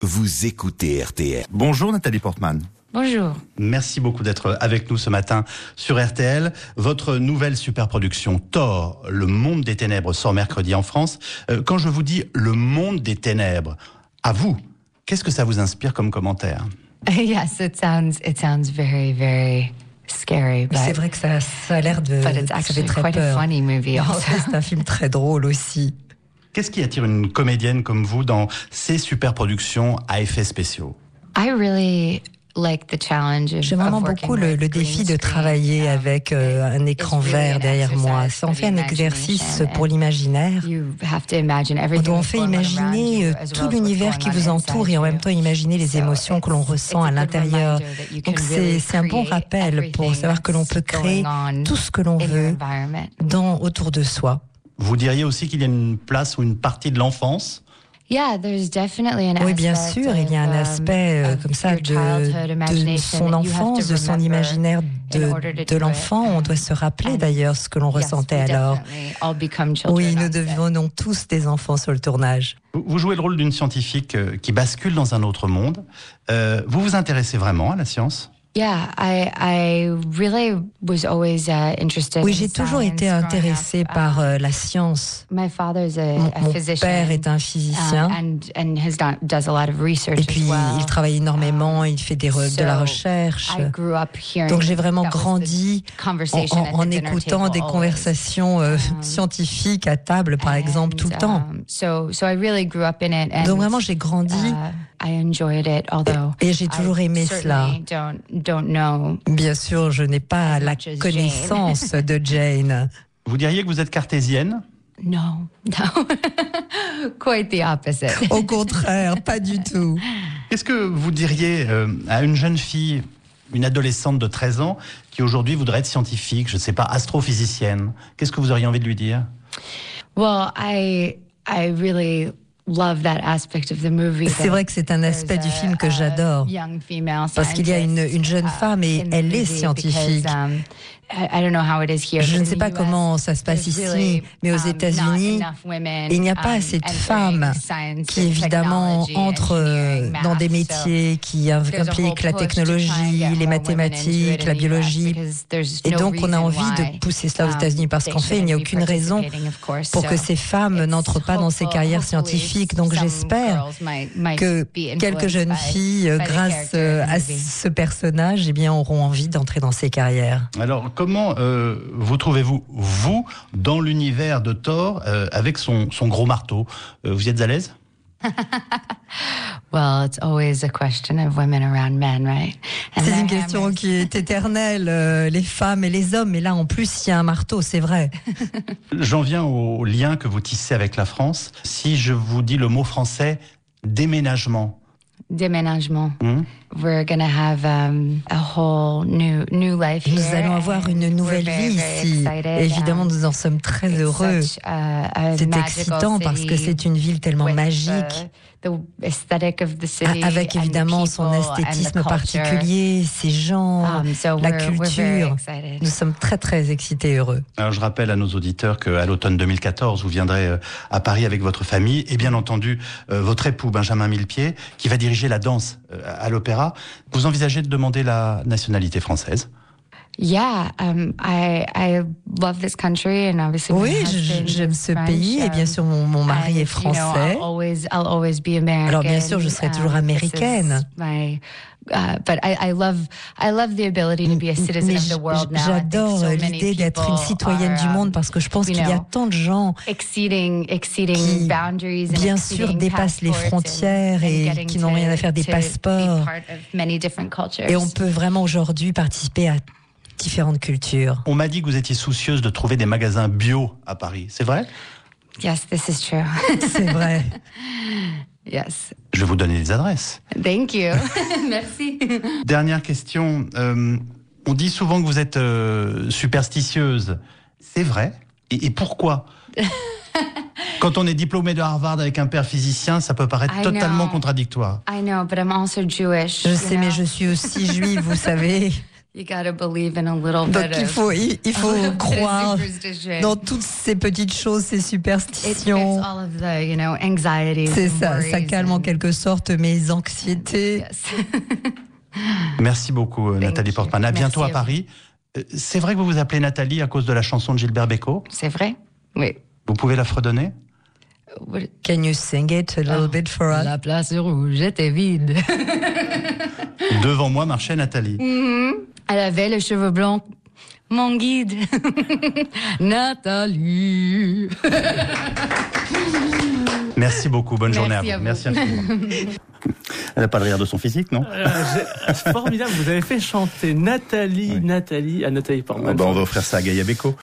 Vous écoutez RTL. Bonjour Nathalie Portman. Bonjour. Merci beaucoup d'être avec nous ce matin sur RTL. Votre nouvelle superproduction Thor, le monde des ténèbres, sort mercredi en France. Quand je vous dis le monde des ténèbres, à vous, qu'est-ce que ça vous inspire comme commentaire? Yes, it sounds very, very scary. But c'est vrai que ça a l'air de... But it's ça actually fait très quite peur. a funny movie En also. fait, c'est un film très drôle aussi. Qu'est-ce qui attire une comédienne comme vous dans ces superproductions à effets spéciaux? I really like the challenge of J'aime vraiment working beaucoup with le green défi de screen. travailler avec un écran it's really vert an derrière moi. exercise Ça en for fait un the exercice imagination pour l'imaginaire. You have to imagine everything On that's fait going on around imaginer you, as tout well as l'univers what's qui going vous on entoure inside et en you. même temps imaginer les So émotions que l'on ressent à l'intérieur. Donc c'est un bon rappel pour savoir que l'on peut créer tout ce que l'on veut autour de soi. Vous diriez aussi qu'il y a une place ou une partie de l'enfance? Yeah, there's definitely an Oui, bien aspect sûr, il y a un of, aspect of comme ça your childhood de imagination son that you have enfance, to de son remember imaginaire in order to de do l'enfant. it. On doit se rappeler And d'ailleurs ce que l'on yes, ressentait we alors. definitely all become children Oui, nous on set. devenons tous des enfants sur le tournage. Vous jouez le rôle d'une scientifique qui bascule dans un autre monde. Vous vous intéressez vraiment à la science? Yeah, I really was always interested. Oui, in j'ai toujours science été growing intéressée up. par la science. My father's a Mon physician. père est un physicien. And does a lot of research Et puis, as well. il travaille énormément, il fait de la recherche. I grew up hearing Donc, j'ai vraiment that was the grandi conversation at the en dinner écoutant table des always. conversations scientifiques à table, par exemple, tout le temps. So I really grew up in it. And, Donc, vraiment, j'ai grandi I enjoyed it, although et j'ai toujours aimé cela. Don't know. Bien sûr, je n'ai pas la much as connaissance de Jane. Vous diriez que vous êtes cartésienne? No. Quite the opposite. Au contraire, pas du tout. Qu'est-ce que vous diriez à une jeune fille, une adolescente de 13 ans, qui aujourd'hui voudrait être scientifique, je ne sais pas, astrophysicienne? Qu'est-ce que vous auriez envie de lui dire? Well, I really love that aspect of the movie. C'est vrai que c'est un aspect du film que j'adore. Parce qu'il y a une jeune femme et elle est scientifique. Je ne sais pas comment ça se passe ici, mais aux États-Unis, il n'y a pas assez de femmes qui évidemment entrent dans des métiers qui impliquent la technologie, les mathématiques, la biologie. Et donc on a envie de pousser cela aux États-Unis parce qu'en fait, il n'y a aucune raison pour que ces femmes n'entrent pas dans ces carrières scientifiques. Donc j'espère que quelques jeunes filles, grâce à ce personnage, eh bien, auront envie d'entrer dans ces carrières. Alors, comment vous trouvez-vous, vous, dans l'univers de Thor, avec son gros marteau? Vous y êtes à l'aise? Well, it's always a question of women around men, right? And C'est their une question hammers. qui est éternelle, les femmes et les hommes. Mais là, en plus, il y a un marteau, c'est vrai. J'en viens au lien que vous tissez avec la France. Si je vous dis le mot français, déménagement. Déménagement. We're gonna have a whole new life here. Nous allons avoir une nouvelle vie ici. Et évidemment, nous en sommes très heureux. C'est excitant parce que c'est une ville tellement magique, avec évidemment son esthétisme particulier, ses gens, la culture. Nous sommes très très excités et heureux. Alors je rappelle à nos auditeurs qu'à l'automne 2014, vous viendrez à Paris avec votre famille et bien entendu votre époux Benjamin Millepied qui va diriger la danse à l'opéra. Vous envisagez de demander la nationalité française? Yeah, I love this country and obviously. Oui, j'aime ce pays et bien sûr mon mari est français. I'll always be American. Alors bien sûr, je serai toujours américaine. But I love the ability to be a citizen of the world now. J'adore l'idée d'être une citoyenne du monde parce que je pense qu'il y a tant de gens qui, bien sûr, dépassent les frontières et qui n'ont rien à faire des passeports. Et on peut vraiment aujourd'hui participer à différentes cultures. On m'a dit que vous étiez soucieuse de trouver des magasins bio à Paris, c'est vrai? Yes, this is true. C'est vrai. Yes. Je vais vous donner des adresses. Thank you. Merci. Dernière question. On dit souvent que vous êtes superstitieuse. C'est vrai? Et pourquoi? Quand on est diplômé de Harvard avec un père physicien, ça peut paraître totalement contradictoire. I know, but I'm also Jewish. Je sais, mais je suis aussi juive, vous savez. Donc il faut croire dans toutes ces petites choses, ces superstitions. C'est ça calme en quelque sorte mes anxiétés. Merci beaucoup Nathalie Portman. À bientôt à Paris. C'est vrai que vous vous appelez Nathalie à cause de la chanson de Gilbert Bécaud? C'est vrai, oui. Vous pouvez la fredonner? Can you sing it a little bit for us? La place rouge était vide. Devant moi marchait Nathalie. Elle avait les cheveux blancs. Mon guide. Nathalie. Merci beaucoup. Bonne journée à vous. Merci infiniment. Elle n'a pas le rire de son physique, non? Formidable. Vous avez fait chanter Nathalie à Nathalie Portman. On va offrir ça à Gaïa Bécaud.